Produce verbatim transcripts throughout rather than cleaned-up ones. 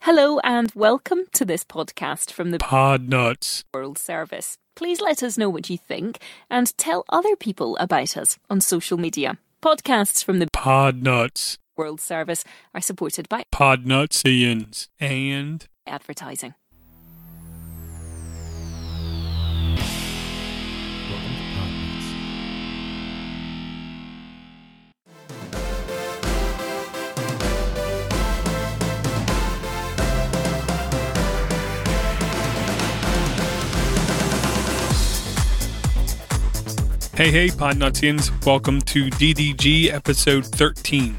Hello and welcome to this podcast from the Podnuts World Service. Please let us know what you think and tell other people about us on social media. Podcasts from the Podnuts World Service are supported by Podnutsians and advertising. Welcome to Podnuts. Hey, hey, Podnutsians. Welcome to D D G episode thirteen.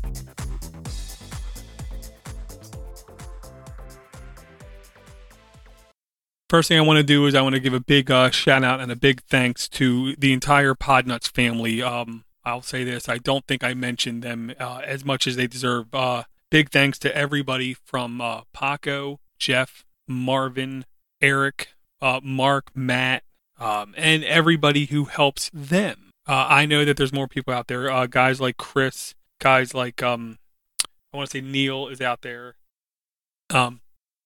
First thing I want to do is I want to give a big uh, shout out and a big thanks to the entire Podnuts family. Um, I'll say this, I don't think I mentioned them uh, as much as they deserve. Uh, big thanks to everybody from uh, Paco, Jeff, Marvin, Eric, uh, Mark, Matt, um, and everybody who helps them. Uh, I know that there's more people out there. Uh, guys like Chris, guys like, um, I want to say Neil is out there. Um,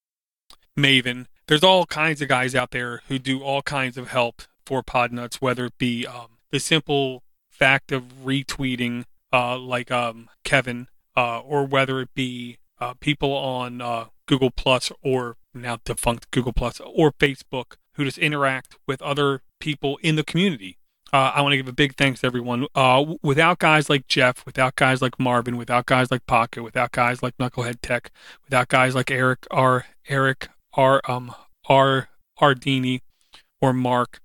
Maven. There's all kinds of guys out there who do all kinds of help for Podnuts, whether it be um, the simple fact of retweeting, uh, like um, Kevin, uh, or whether it be uh, people on uh, Google Plus or now defunct Google Plus or Facebook who just interact with other people in the community. Uh, I want to give a big thanks to everyone. Uh, without guys like Jeff, without guys like Marvin, without guys like Paco, without guys like Knucklehead Tech, without guys like Eric R. Eric R. Um, R. Ardini, or Mark,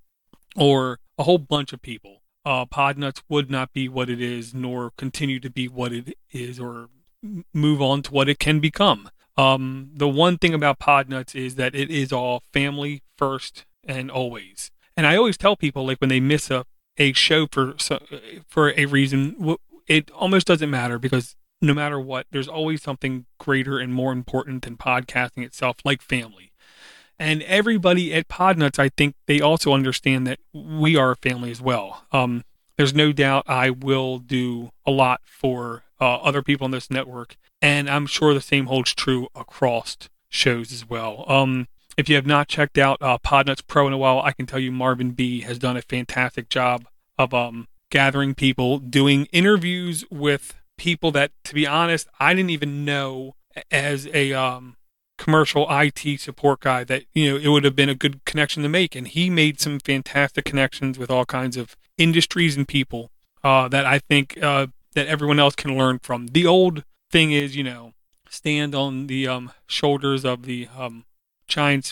or a whole bunch of people, uh, Podnuts would not be what it is, nor continue to be what it is, or move on to what it can become. Um, the one thing about Podnuts is that it is all family first and always. And I always tell people, like when they miss a, a show for for a reason, it almost doesn't matter, because no matter what, there's always something greater and more important than podcasting itself, like family. And everybody at Podnuts, I think they also understand that we are a family as well. Um, there's no doubt I will do a lot for uh, other people on this network, and I'm sure the same holds true across shows as well. Um, if you have not checked out uh, Podnuts Pro in a while, I can tell you Marvin B has done a fantastic job of um, gathering people, doing interviews with people that, to be honest, I didn't even know as a um, commercial I T support guy that, you know, it would have been a good connection to make. And he made some fantastic connections with all kinds of industries and people uh, that I think uh, that everyone else can learn from. The old thing is, you know, stand on the um, shoulders of the um, giants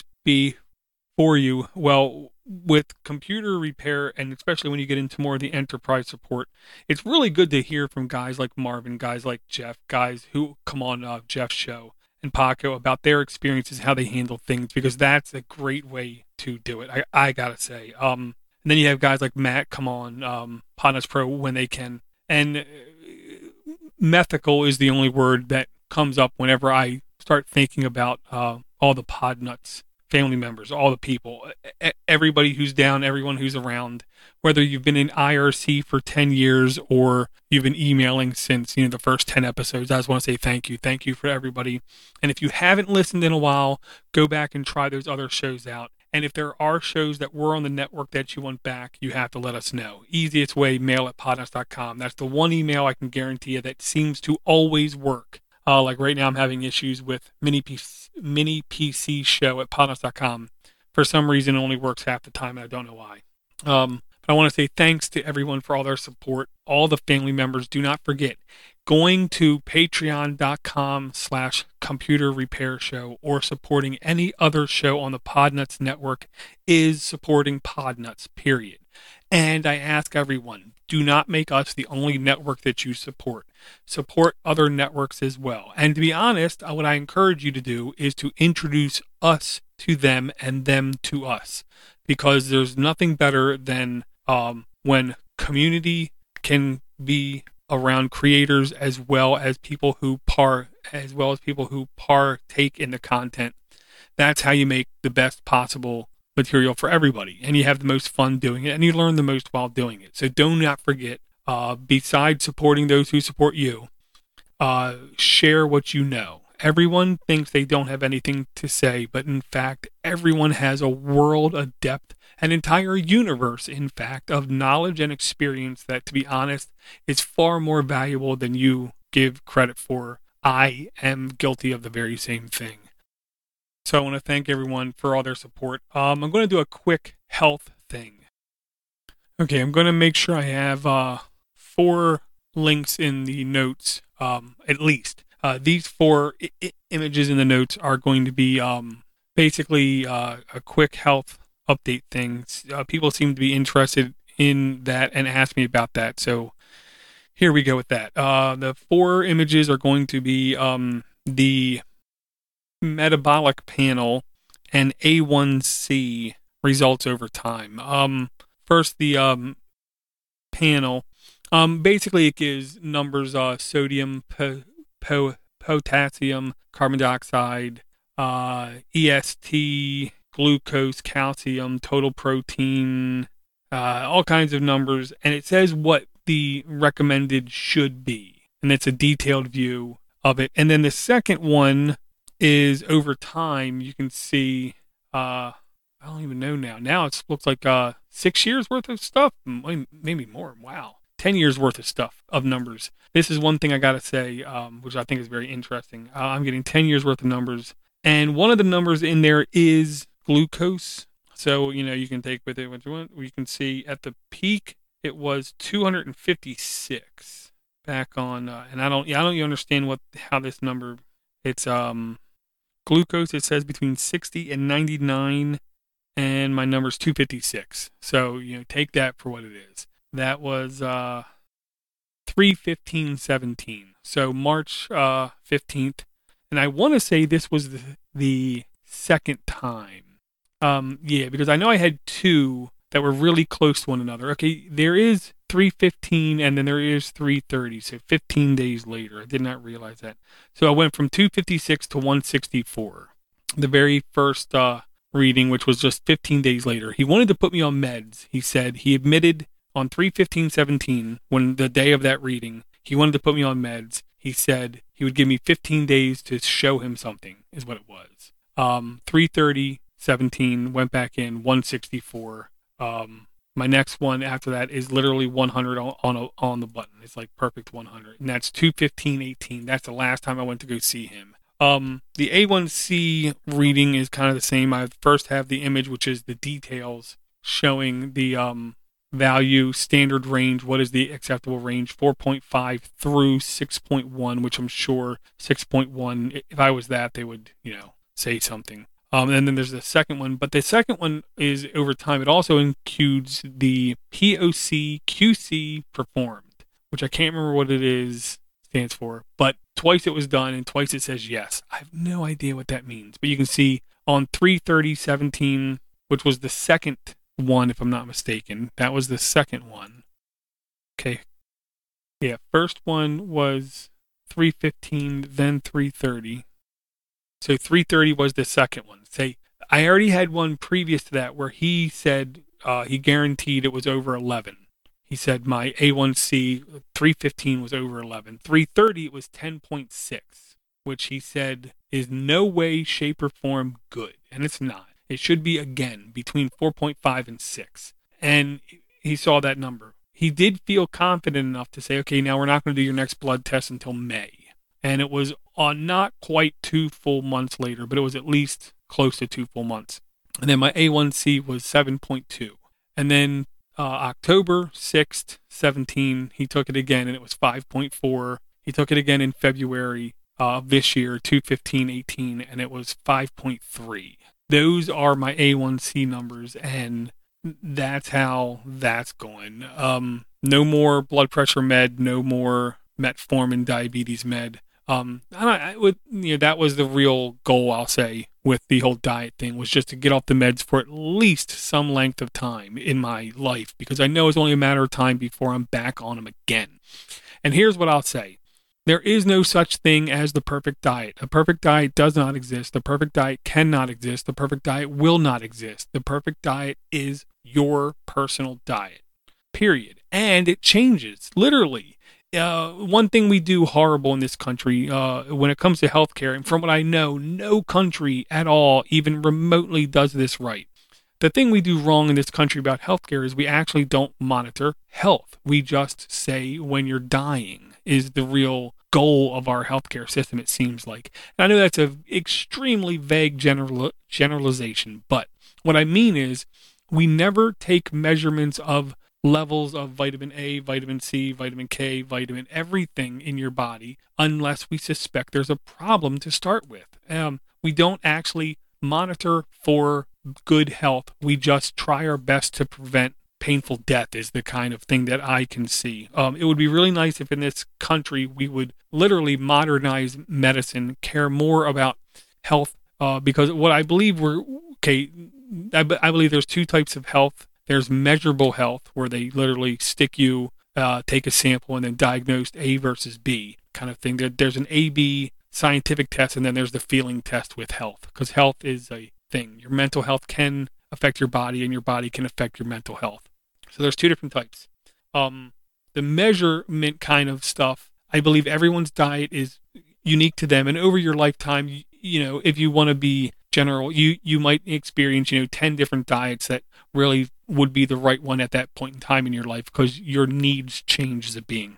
before you. Well, with computer repair, and especially when you get into more of the enterprise support, it's really good to hear from guys like Marvin, guys like Jeff, guys who come on uh, Jeff's show, and Paco, about their experiences, how they handle things, because that's a great way to do it. I, I gotta say. Um, and then you have guys like Matt come on um, Podnuts Pro when they can, and uh, mythical is the only word that comes up whenever I start thinking about uh, all the Podnuts family members, all the people, everybody who's down, everyone who's around, whether you've been in I R C for ten years or you've been emailing since, you know, the first ten episodes. I just want to say thank you. Thank you for everybody. And if you haven't listened in a while, go back and try those other shows out. And if there are shows that were on the network that you want back, you have to let us know. Easiest way, mail at podnuts dot com. That's the one email I can guarantee you that seems to always work. Uh, like right now, I'm having issues with mini P C, mini P C show at podnuts dot com. For some reason, it only works half the time, and I don't know why. Um, but I want to say thanks to everyone for all their support. All the family members, do not forget, going to patreon dot com slash computer repair show or supporting any other show on the Podnuts network is supporting Podnuts, period. And I ask everyone, do not make us the only network that you support. Support other networks as well. And to be honest, what I encourage you to do is to introduce us to them and them to us. Because there's nothing better than um, when community can be around creators as well as people who par as well as people who partake in the content. That's how you make the best possible material for everybody, and you have the most fun doing it, and you learn the most while doing it. So do not forget, uh, besides supporting those who support you, uh, share what you know. Everyone thinks they don't have anything to say, but in fact, everyone has a world, a depth, an entire universe, in fact, of knowledge and experience that, to be honest, is far more valuable than you give credit for. I am guilty of the very same thing. So I want to thank everyone for all their support. Um, I'm going to do a quick health thing. Okay, I'm going to make sure I have uh, four links in the notes, um, at least. Uh, these four I- I- images in the notes are going to be um, basically uh, a quick health update thing. Uh, people seem to be interested in that and ask me about that. So here we go with that. Uh, the four images are going to be um, the metabolic panel and A one C results over time. Um, first, the um, panel. Um, basically, it gives numbers: uh, sodium, po- po- potassium, carbon dioxide, uh, E S T, glucose, calcium, total protein, uh, all kinds of numbers, and it says what the recommended should be, and it's a detailed view of it. And then the second one is over time. You can see, uh, I don't even know now. Now it looks like uh, six years worth of stuff, maybe more. Wow. ten years worth of stuff, of numbers. This is one thing I got to say, um, which I think is very interesting. Uh, I'm getting ten years worth of numbers. And one of the numbers in there is glucose. So, you know, you can take with it what you want. You can see at the peak, it was two hundred fifty-six back on, uh, and I don't, I don't even understand what, how this number, it's, um, glucose, it says between sixty and ninety-nine, and my number's two fifty-six. So, you know, take that for what it is. That was uh, three fifteen seventeen. So March uh, fifteenth. And I want to say this was the, the second time. Um, yeah, because I know I had two that were really close to one another. Okay, there is three fifteen and then there is three thirty. So fifteen days later. I did not realize that. So I went from two fifty-six to one sixty-four. The very first uh, reading, which was just fifteen days later. He wanted to put me on meds. He said he admitted on three fifteen seventeen, when the day of that reading, he wanted to put me on meds. He said he would give me fifteen days to show him something, is what it was. Um, three thirty seventeen, went back in, one sixty-four. Um, my next one after that is literally one hundred on on, a, on the button. It's like perfect one hundred. And that's two fifteen eighteen. That's the last time I went to go see him. Um, the A one C reading is kind of the same. I first have the image, which is the details showing the um, value, standard range, what is the acceptable range, four point five through six point one, which I'm sure six point one, if I was that, they would, you know, say something. Um, and then there's the second one, but the second one is over time. It also includes the P O C Q C performed, which I can't remember what it is, stands for, but twice it was done and twice it says yes. I have no idea what that means, but you can see on three thirty seventeen, which was the second one, if I'm not mistaken, that was the second one. Okay. Yeah, first one was three fifteen, then three thirty. So three thirty was the second one. Say, I already had one previous to that where he said uh, he guaranteed it was over eleven. He said my A one C three fifteen was over eleven. three thirty it was ten point six, which he said is no way, shape, or form good. And it's not. It should be, again, between four point five and six. And he saw that number. He did feel confident enough to say, okay, now we're not going to do your next blood test until May. And it was on not quite two full months later, but it was at least close to two full months. And then my A one C was seven point two. And then uh, October sixth, seventeen, he took it again, and it was five point four. He took it again in February of uh, this year, two fifteen eighteen, and it was five point three. Those are my A one C numbers, and that's how that's going. Um, no more blood pressure med, no more metformin diabetes med. Um, I, I would, you know, that was the real goal, I'll say, with the whole diet thing, was just to get off the meds for at least some length of time in my life, because I know it's only a matter of time before I'm back on them again. And here's what I'll say. There is no such thing as the perfect diet. A perfect diet does not exist. The perfect diet cannot exist. The perfect diet will not exist. The perfect diet is your personal diet, period. And it changes, literally. uh, one thing we do horrible in this country uh, when it comes to healthcare, and from what I know, no country at all even remotely does this right. The thing we do wrong in this country about healthcare is we actually don't monitor health. We just say when you're dying is the real goal of our healthcare system, it seems like. And I know that's an extremely vague general generalization, but what I mean is we never take measurements of levels of vitamin A, vitamin C, vitamin K, vitamin everything in your body unless we suspect there's a problem to start with. Um, we don't actually monitor for good health. We just try our best to prevent painful death is the kind of thing that I can see. Um, it would be really nice if in this country we would literally modernize medicine, care more about health, uh, because what I believe we're, okay, I, I believe there's two types of health. There's measurable health, where they literally stick you, uh, take a sample, and then diagnose A versus B kind of thing. There, there's an A B scientific test, and then there's the feeling test with health, because health is a thing. Your mental health can affect your body, and your body can affect your mental health. So there's two different types. Um, the measurement kind of stuff, I believe everyone's diet is unique to them, and over your lifetime, you, you know, if you want to be general, you you might experience, you know, ten different diets that really would be the right one at that point in time in your life, because your needs change as a being.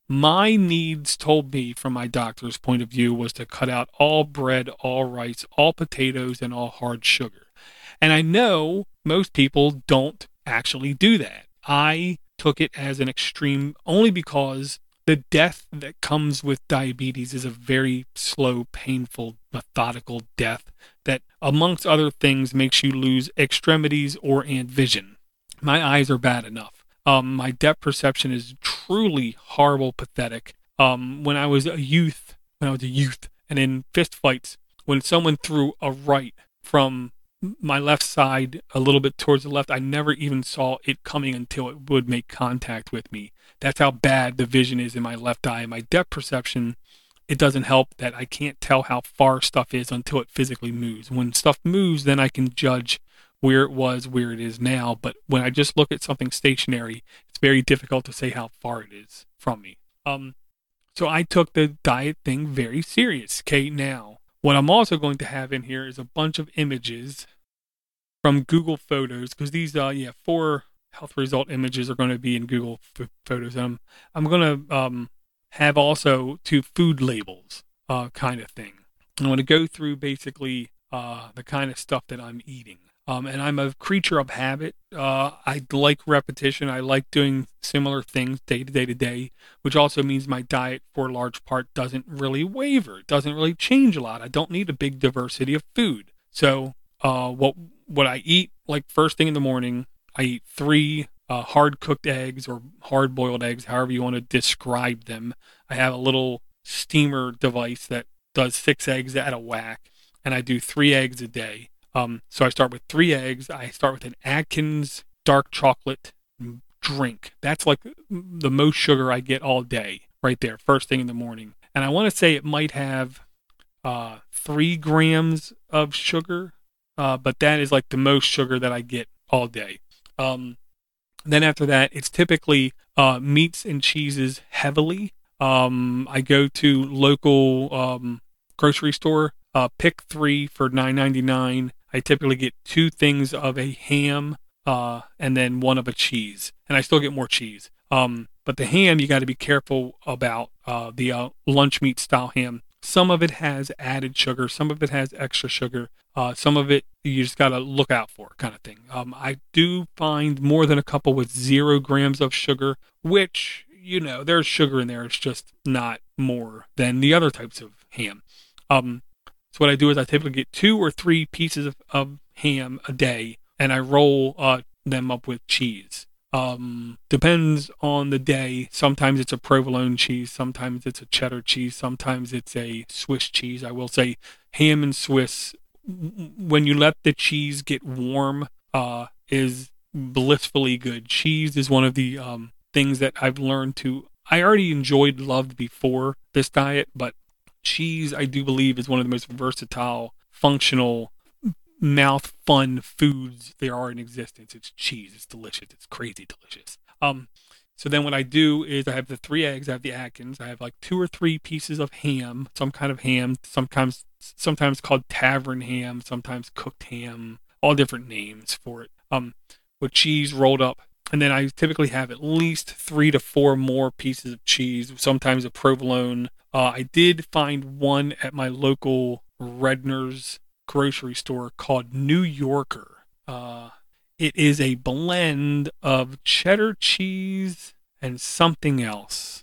My needs told me from my doctor's point of view was to cut out all bread, all rice, all potatoes, and all hard sugar. And I know most people don't actually do that. I took it as an extreme only because the death that comes with diabetes is a very slow, painful, methodical death that, amongst other things, makes you lose extremities or and vision. My eyes are bad enough. Um, my depth perception is truly horrible, pathetic. Um, when I was a youth, when I was a youth, and in fist fights, when someone threw a right from my left side a little bit towards the left, I never even saw it coming until it would make contact with me. That's how bad the vision is in my left eye. My depth perception, it doesn't help that I can't tell how far stuff is until it physically moves. When stuff moves, then I can judge where it was, where it is now. But when I just look at something stationary, it's very difficult to say how far it is from me. Um, so I took the diet thing very serious. Okay, now, what I'm also going to have in here is a bunch of images from Google Photos, because these, uh, yeah, four health result images are going to be in Google F- Photos. Um, I'm going to um, have also two food labels uh, kind of thing. I want to go through basically uh, the kind of stuff that I'm eating. Um, and I'm a creature of habit. Uh, I like repetition. I like doing similar things day to day to day, which also means my diet, for a large part, doesn't really waver. It doesn't really change a lot. I don't need a big diversity of food. So uh, what what I eat, like first thing in the morning, I eat three uh, hard-cooked eggs or hard-boiled eggs, however you want to describe them. I have a little steamer device that does six eggs at a whack, and I do three eggs a day. Um, so I start with three eggs. I start with an Atkins dark chocolate drink. That's like the most sugar I get all day right there, first thing in the morning. And I want to say it might have uh, three grams of sugar, uh, but that is like the most sugar that I get all day. Um, then after that, it's typically uh, meats and cheeses heavily. Um, I go to local um, grocery store, uh, pick three for nine ninety-nine. I typically get two things of a ham uh, and then one of a cheese. And I still get more cheese. Um, but the ham, you got to be careful about uh, the uh, lunch meat style ham. Some of it has added sugar. Some of it has extra sugar. Uh, some of it you just got to look out for, kind of thing. Um, I do find more than a couple with zero grams of sugar, which, you know, there's sugar in there. It's just not more than the other types of ham. Um, So what I do is I typically get two or three pieces of, of ham a day, and I roll uh, them up with cheese. Um, depends on the day. Sometimes it's a provolone cheese. Sometimes it's a cheddar cheese. Sometimes it's a Swiss cheese. I will say ham and Swiss, when you let the cheese get warm, uh, is blissfully good. Cheese is one of the um, things that I've learned to, I already enjoyed, loved before this diet, but cheese, I do believe, is one of the most versatile, functional, mouth fun foods there are in existence. It's cheese. It's delicious. It's crazy delicious. Um, So then what I do is I have the three eggs, I have the Atkins, I have like two or three pieces of ham, some kind of ham, sometimes sometimes called tavern ham, sometimes cooked ham, all different names for it. Um, with cheese rolled up. And then I typically have at least three to four more pieces of cheese, sometimes a provolone. Uh, I did find one at my local Redner's grocery store called New Yorker. Uh, it is a blend of cheddar cheese and something else.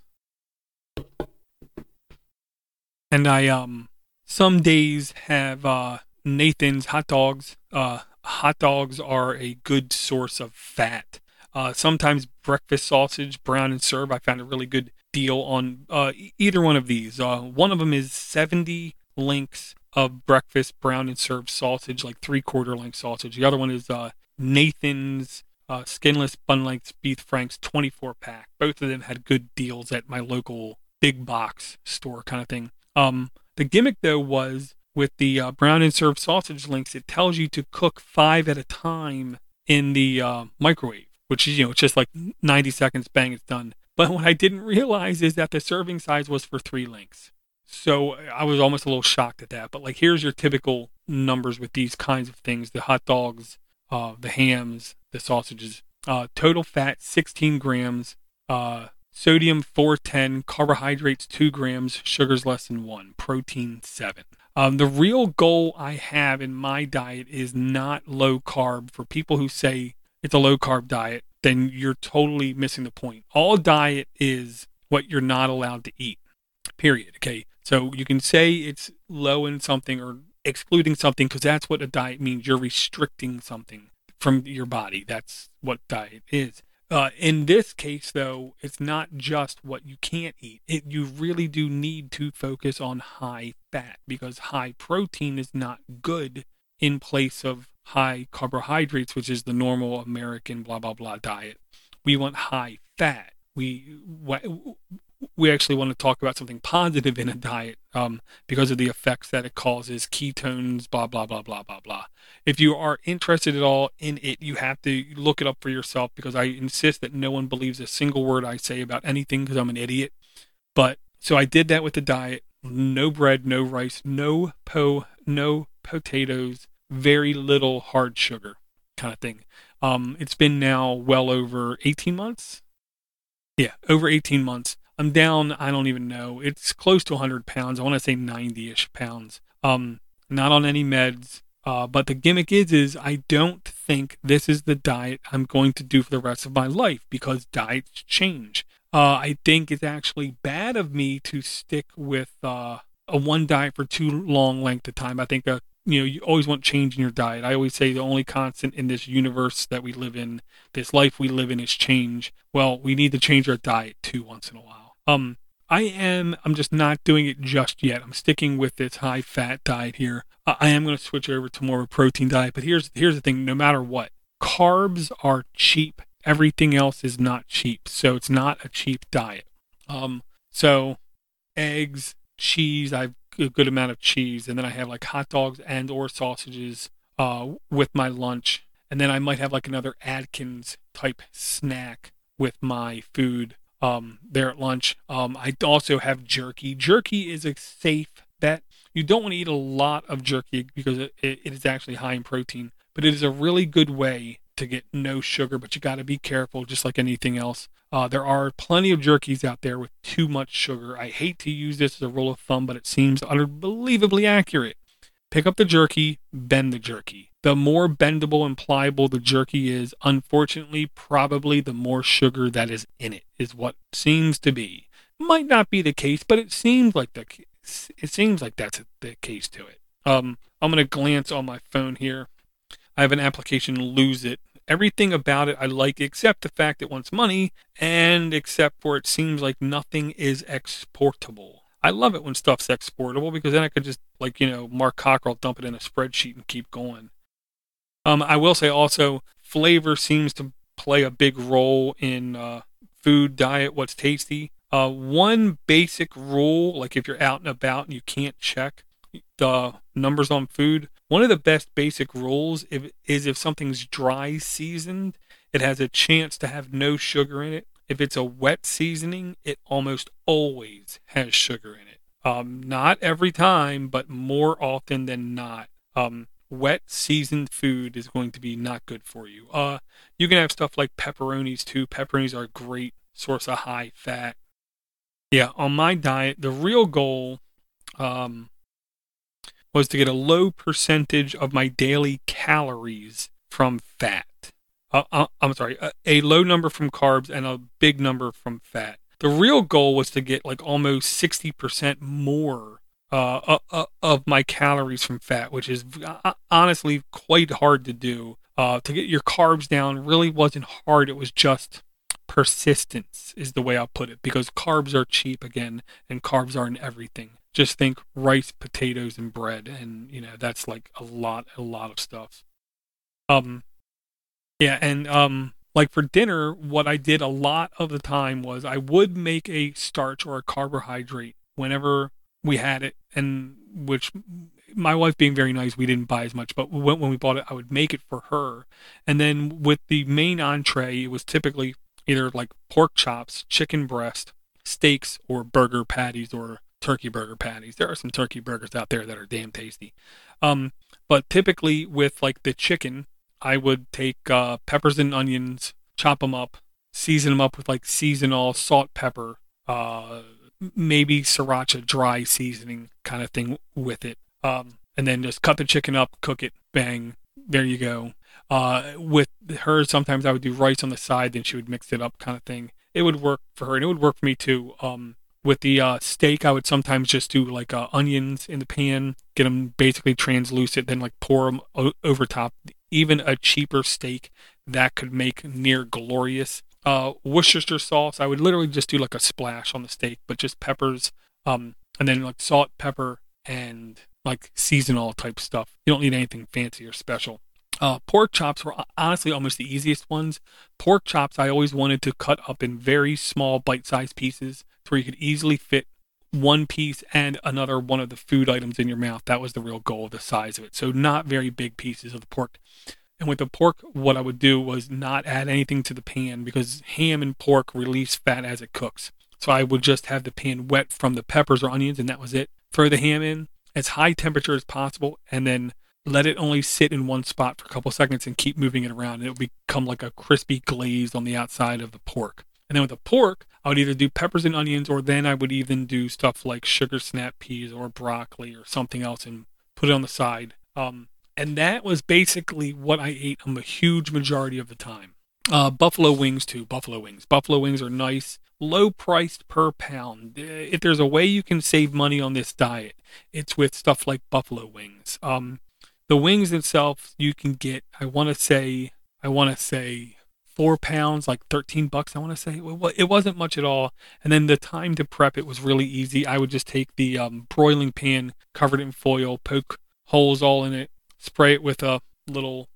And I, um, some days have, uh, Nathan's hot dogs. Uh, hot dogs are a good source of fat. Uh, sometimes breakfast sausage, brown and serve. I found a really good deal on, uh, e- either one of these. Uh, one of them is seventy links of breakfast brown and served sausage, like three quarter length sausage. The other one is, uh, Nathan's uh, skinless bun length beef franks twenty-four pack. Both of them had good deals at my local big box store kind of thing. Um, the gimmick though was with the uh, brown and served sausage links, it tells you to cook five at a time in the uh, microwave, which is, you know, it's just like ninety seconds, bang, it's done. But what I didn't realize is that the serving size was for three links. So I was almost a little shocked at that. But like, here's your typical numbers with these kinds of things: the hot dogs, uh, the hams, the sausages. Uh, total fat sixteen grams, uh, sodium four ten, carbohydrates two grams, sugars less than one, protein seven. Um, the real goal I have in my diet is not low carb. For people who say it's a low carb diet, then you're totally missing the point. All diet is what you're not allowed to eat, period. Okay. So you can say it's low in something or excluding something, because that's what a diet means. You're restricting something from your body. That's what diet is. Uh, in this case, though, it's not just what you can't eat. It, you really do need to focus on high fat, because high protein is not good in place of high carbohydrates, which is the normal American blah, blah, blah diet. We want high fat. We we actually want to talk about something positive in a diet um, because of the effects that it causes, ketones, blah, blah, blah, blah, blah, blah. If you are interested at all in it, you have to look it up for yourself, because I insist that no one believes a single word I say about anything, because I'm an idiot. But so I did that with the diet. No bread, no rice, no po, no potatoes, very little hard sugar kind of thing. Um, it's been now well over eighteen months. Yeah, over eighteen months. I'm down, I don't even know. It's close to one hundred pounds. I want to say ninety-ish pounds. Um, not on any meds. Uh, but the gimmick is, is I don't think this is the diet I'm going to do for the rest of my life, because diets change. Uh, I think it's actually bad of me to stick with uh, a one diet for too long length of time. I think uh, you know, you always want change in your diet. I always say the only constant in this universe that we live in, this life we live in, is change. Well, we need to change our diet too once in a while. Um, I am, I'm just not doing it just yet. I'm sticking with this high fat diet here. Uh, I am going to switch over to more of a protein diet, but here's, here's the thing. No matter what, carbs are cheap. Everything else is not cheap. So it's not a cheap diet. Um, so eggs, cheese, I have a good amount of cheese. And then I have like hot dogs and or sausages, uh, with my lunch. And then I might have like another Atkins type snack with my food. Um, there at lunch. Um, I also have jerky. Jerky is a safe bet. You don't want to eat a lot of jerky because it, it, it is actually high in protein, but it is a really good way to get no sugar, but you got to be careful, just like anything else. Uh, there are plenty of jerkies out there with too much sugar. I hate to use this as a rule of thumb, but it seems unbelievably accurate. Pick up the jerky, bend the jerky. The more bendable and pliable the jerky is, unfortunately, probably the more sugar that is in it, is what seems to be. Might not be the case, but it seems like the it seems like that's the case to it. Um, I'm going to glance on my phone here. I have an application, Lose It. Everything about it I like, except the fact it wants money, and except for it seems like nothing is exportable. I love it when stuff's exportable, because then I could just, like, you know, Mark Cockrell, dump it in a spreadsheet and keep going. Um, I will say also, flavor seems to play a big role in uh, food, diet, what's tasty. Uh, one basic rule, like if you're out and about and you can't check the numbers on food, one of the best basic rules if, is if something's dry seasoned, it has a chance to have no sugar in it. if it's a wet seasoning, it almost always has sugar in it. Um, not every time, but more often than not. Um, wet seasoned food is going to be not good for you. Uh, you can have stuff like pepperonis too. Pepperonis are a great source of high fat. Yeah, on my diet, the real goal um, was to get a low percentage of my daily calories from fat. Uh, uh, I'm sorry, a, a low number from carbs and a big number from fat. The real goal was to get like almost sixty percent more uh, uh, of my calories from fat, which is honestly quite hard to do. Uh, to get your carbs down really wasn't hard. It was just persistence is the way I'll put it, because carbs are cheap again, and carbs are in everything. Just think rice, potatoes, and bread, and you know that's like a lot, a lot of stuff. Um, yeah, and um, like for dinner, what I did a lot of the time was I would make a starch or a carbohydrate whenever we had it, and which my wife being very nice, we didn't buy as much, but when, when we bought it, I would make it for her. And then with the main entree, it was typically either like pork chops, chicken breast, steaks, or burger patties, or turkey burger patties. There are some turkey burgers out there that are damn tasty. Um, but typically with like the chicken, I would take uh, peppers and onions, chop them up, season them up with like seasonal salt, pepper, uh, maybe sriracha dry seasoning kind of thing with it. Um, and then just cut the chicken up, cook it, bang, there you go. Uh, with her, sometimes I would do rice on the side, then she would mix it up kind of thing. It would work for her, and it would work for me too. Um, with the uh, steak, I would sometimes just do like uh, onions in the pan, get them basically translucent, then like pour them o- over top. Even a cheaper steak, that could make near glorious. Uh, Worcestershire sauce, I would literally just do like a splash on the steak, but just peppers, um, and then like salt, pepper, and like seasonal type stuff. You don't need anything fancy or special. Uh, pork chops were honestly almost the easiest ones. Pork chops I always wanted to cut up in very small bite-sized pieces so where you could easily fit one piece and another one of the food items in your mouth. That was the real goal, the size of it. So not very big pieces of the pork. And with the pork, what I would do was not add anything to the pan, because ham and pork release fat as it cooks. So I would just have the pan wet from the peppers or onions, and that was it. Throw the ham in as high temperature as possible, and then let it only sit in one spot for a couple seconds and keep moving it around. And it would become like a crispy glaze on the outside of the pork. And then with the pork, I would either do peppers and onions, or then I would even do stuff like sugar snap peas or broccoli or something else and put it on the side. Um, and that was basically what I ate on the huge majority of the time. Uh, buffalo wings too, buffalo wings. Buffalo wings are nice, low priced per pound. If there's a way you can save money on this diet, it's with stuff like buffalo wings. Um, The wings themselves, you can get, I want to say, I want to say four pounds, like thirteen bucks, I want to say. It wasn't much at all. And then the time to prep it was really easy. I would just take the um, broiling pan, cover it in foil, poke holes all in it, spray it with a little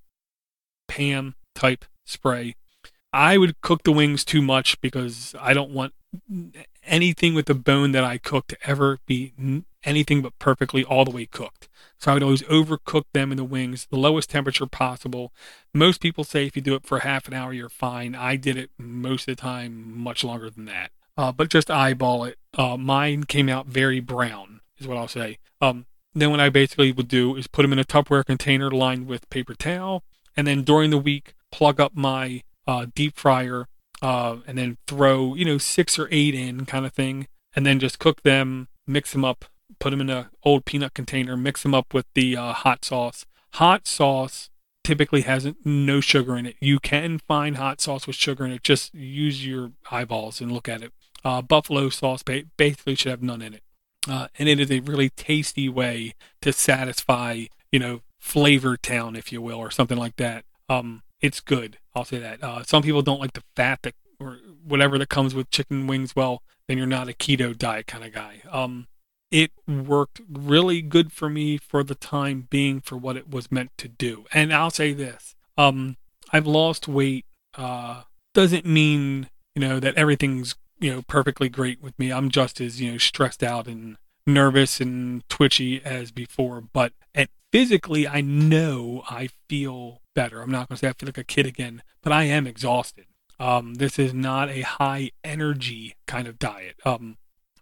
Pam type spray. I would cook the wings too much because I don't want anything with the bone that I cook to ever be anything but perfectly all the way cooked. So I would always overcook them in the wings, the lowest temperature possible. Most people say if you do it for half an hour, you're fine. I did it most of the time much longer than that. Uh, but just eyeball it. Uh, mine came out very brown, is what I'll say. Um, then what I basically would do is put them in a Tupperware container lined with paper towel, and then during the week, plug up my uh, deep fryer, uh, and then throw, you know, six or eight in kind of thing, and then just cook them, mix them up, put them in an old peanut container, mix them up with the uh, hot sauce. Hot sauce typically has no sugar in it. You can find hot sauce with sugar in it. Just use your eyeballs and look at it. Uh, buffalo sauce basically should have none in it. Uh, and it is a really tasty way to satisfy, you know, Flavor Town, if you will, or something like that. Um, it's good. I'll say that. Uh, some people don't like the fat that, or whatever that comes with chicken wings. Well, then you're not a keto diet kind of guy. Um, It worked really good for me for the time being for what it was meant to do. And I'll say this, um, I've lost weight. Uh, doesn't mean, you know, that everything's, you know, perfectly great with me. I'm just as, you know, stressed out and nervous and twitchy as before. But at physically, I know I feel better. I'm not going to say I feel like a kid again, but I am exhausted. Um, this is not a high energy kind of diet. Um,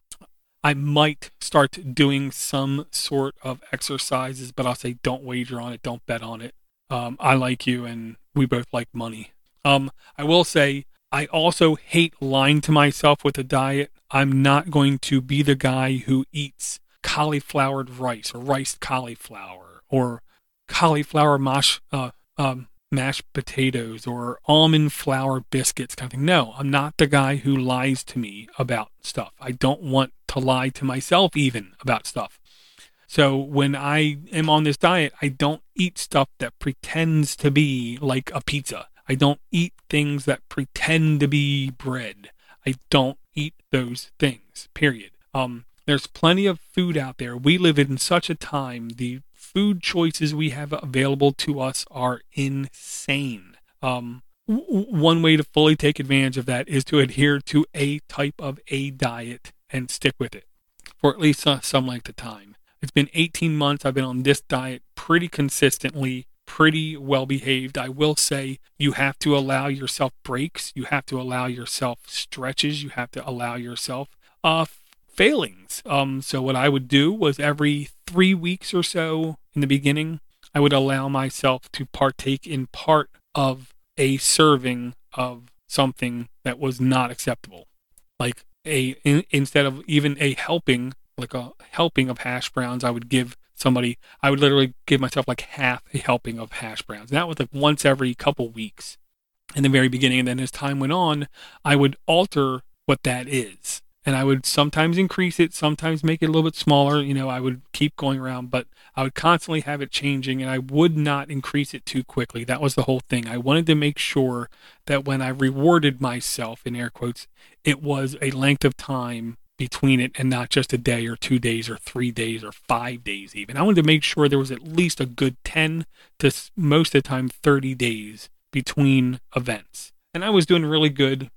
I might start doing some sort of exercises, but I'll say don't wager on it, don't bet on it. Um, I like you, and we both like money. Um, I will say I also hate lying to myself with a diet. I'm not going to be the guy who eats cauliflowered rice or riced cauliflower or cauliflower mash, uh, um, mashed potatoes or almond flour biscuits kind of thing. No, I'm not the guy who lies to me about stuff. I don't want to lie to myself even about stuff. So when I am on this diet, I don't eat stuff that pretends to be like a pizza. I don't eat things that pretend to be bread. I don't eat those things, period. Um, there's plenty of food out there. We live in such a time, the food choices we have available to us are insane. Um, w- one way to fully take advantage of that is to adhere to a type of a diet and stick with it for at least uh, some length of time. It's been eighteen months. I've been on this diet pretty consistently, pretty well behaved. I will say you have to allow yourself breaks. You have to allow yourself stretches. You have to allow yourself uh, failings. Um, so what I would do was every three weeks or so in the beginning, I would allow myself to partake in part of a serving of something that was not acceptable. Like a in, instead of even a helping, like a helping of hash browns, I would give somebody, I would literally give myself like half a helping of hash browns. And that was like once every couple weeks in the very beginning. And then as time went on, I would alter what that is. And I would sometimes increase it, sometimes make it a little bit smaller. You know, I would keep going around, but I would constantly have it changing, and I would not increase it too quickly. That was the whole thing. I wanted to make sure that when I rewarded myself, in air quotes, it was a length of time between it and not just a day or two days or three days or five days even. I wanted to make sure there was at least a good ten to most of the time thirty days between events. And I was doing really good.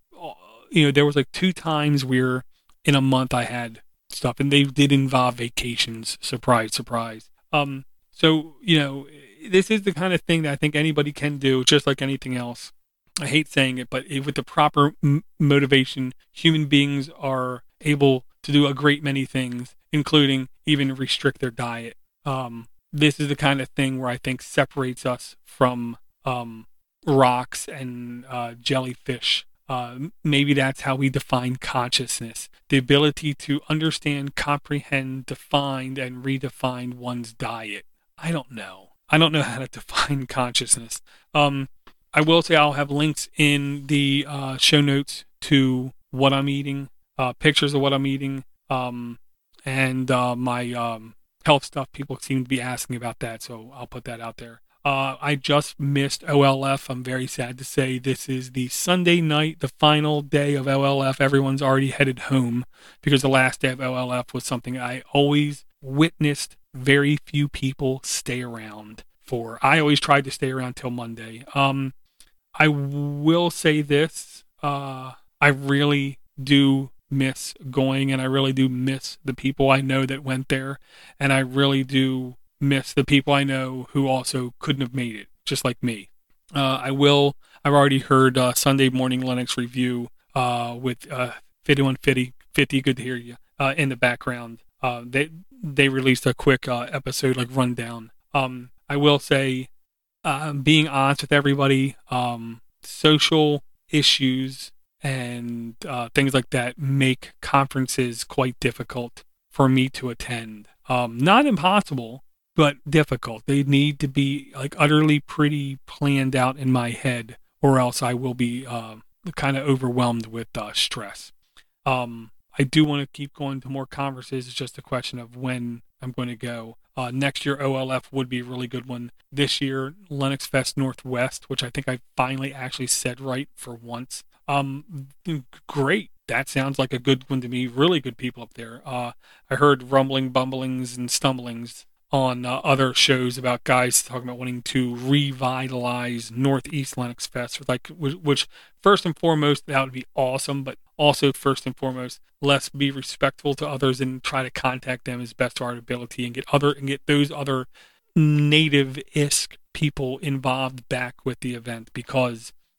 You know, there was like two times where in a month I had stuff, and they did involve vacations. Surprise, surprise. Um, so, you know, this is the kind of thing that I think anybody can do, just like anything else. I hate saying it, but with the proper m- motivation, human beings are able to do a great many things, including even restrict their diet. Um, this is the kind of thing where I think separates us from um, rocks and uh, jellyfish. Uh, maybe that's how we define consciousness. The ability to understand, comprehend, define, and redefine one's diet. I don't know. I don't know how to define consciousness. Um, I will say I'll have links in the uh, show notes to what I'm eating, uh, pictures of what I'm eating, um, and uh, my um, health stuff. People seem to be asking about that, so I'll put that out there. Uh, I just missed O L F. I'm very sad to say this is the Sunday night, the final day of O L F. Everyone's already headed home because the last day of O L F was something I always witnessed very few people stay around for. I always tried to stay around till Monday. Um, I will say this. Uh, I really do miss going, and I really do miss the people I know that went there, and I really do miss the people I know who also couldn't have made it, just like me. Uh, I will, I've already heard uh, Sunday Morning Linux Review uh, with uh, fifty-one fifty, fifty, good to hear you, uh, in the background. Uh, they they released a quick uh, episode, like rundown. Um, I will say, uh, being honest with everybody, um, social issues and uh, things like that make conferences quite difficult for me to attend. Um, not impossible, but difficult. They need to be like utterly pretty planned out in my head, or else I will be uh, kind of overwhelmed with uh, stress. Um, I do want to keep going to more conferences. It's just a question of when I'm going to go. Uh, next year, O L F would be a really good one. This year, Linux Fest Northwest, which I think I finally actually said right for once. Um, great. That sounds like a good one to me. Really good people up there. Uh, I heard rumbling, bumblings, and stumblings on uh, other shows about guys talking about wanting to revitalize Northeast Linux Fest, like which first and foremost that would be awesome, but also first and foremost, let's be respectful to others and try to contact them as best to our ability and get other and get those other native-isk people involved back with the event, because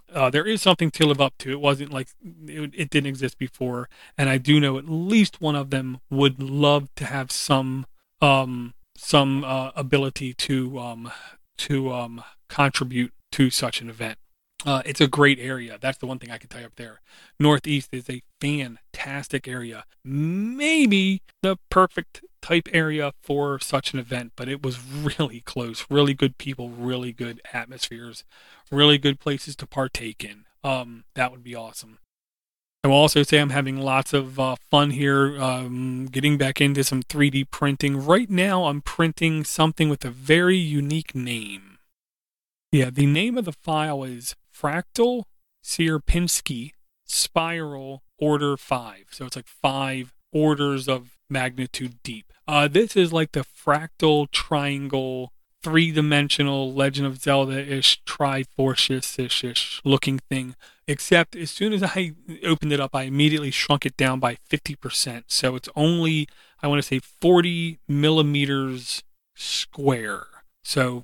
uh, there is something to live up to. It wasn't like it, it didn't exist before. And I do know at least one of them would love to have some um, some uh, ability to um, to um, contribute to such an event. Uh, it's a great area. That's the one thing I can tell you up there. Northeast is a fantastic area. Maybe the perfect type area for such an event, but it was really close. Really good people, really good atmospheres, really good places to partake in. Um, that would be awesome. I will also say I'm having lots of uh, fun here, um, getting back into some three D printing. Right now, I'm printing something with a very unique name. Yeah, the name of the file is Fractal Sierpinski Spiral Order five. So it's like five orders of magnitude deep. Uh, this is like the fractal triangle, three-dimensional Legend of Zelda-ish, Triforce-ish looking thing. Except as soon as I opened it up, I immediately shrunk it down by fifty percent. So it's only, I want to say, forty millimeters square. So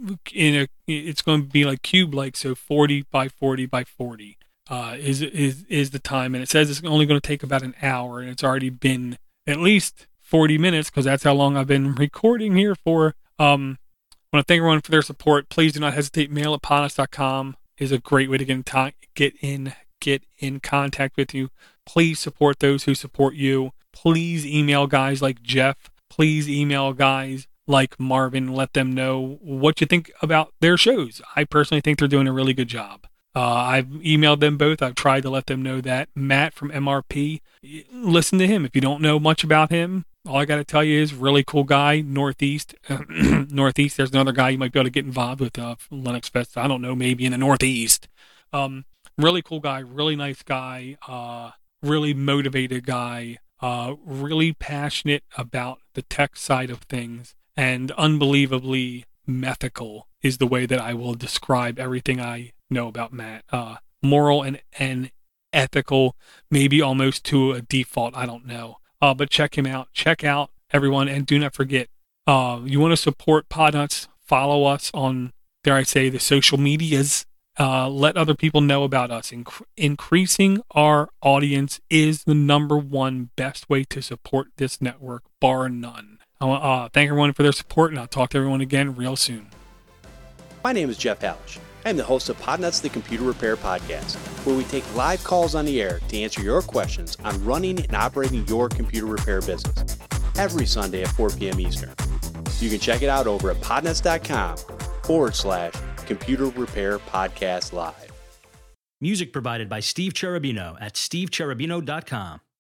in a, it's going to be like cube-like, so forty by forty by forty uh, is is is the time, and it says it's only going to take about an hour, and it's already been at least forty minutes because that's how long I've been recording here for. Um, I want to thank everyone for their support. Please do not hesitate. Mail at podnuts dot com is a great way to get in to- get in get in contact with you. Please support those who support you. Please email guys like Jeff. Please email guys like Marvin, let them know what you think about their shows. I personally think they're doing a really good job. Uh, I've emailed them both. I've tried to let them know that. Matt from M R P, listen to him. If you don't know much about him, all I got to tell you is really cool guy. Northeast, Northeast. There's another guy you might be able to get involved with. Uh, Linux Fest. I don't know, maybe in the Northeast. Um, really cool guy. Really nice guy. Uh, really motivated guy. Uh, really passionate about the tech side of things. And unbelievably methical is the way that I will describe everything I know about Matt. Uh, moral and, and ethical, maybe almost to a default. I don't know. Uh, but check him out. Check out everyone. And do not forget, uh, you want to support Podnuts, follow us on, dare I say, the social medias. Uh, let other people know about us. Inc- increasing our audience is the number one best way to support this network, bar none. I want to uh, thank everyone for their support, and I'll talk to everyone again real soon. My name is Jeff Hallish. I am the host of Podnuts, the Computer Repair Podcast, where we take live calls on the air to answer your questions on running and operating your computer repair business every Sunday at four p.m. Eastern. You can check it out over at podnuts.com forward slash Computer Repair Podcast Live. Music provided by Steve Cherubino at steve cherubino dot com.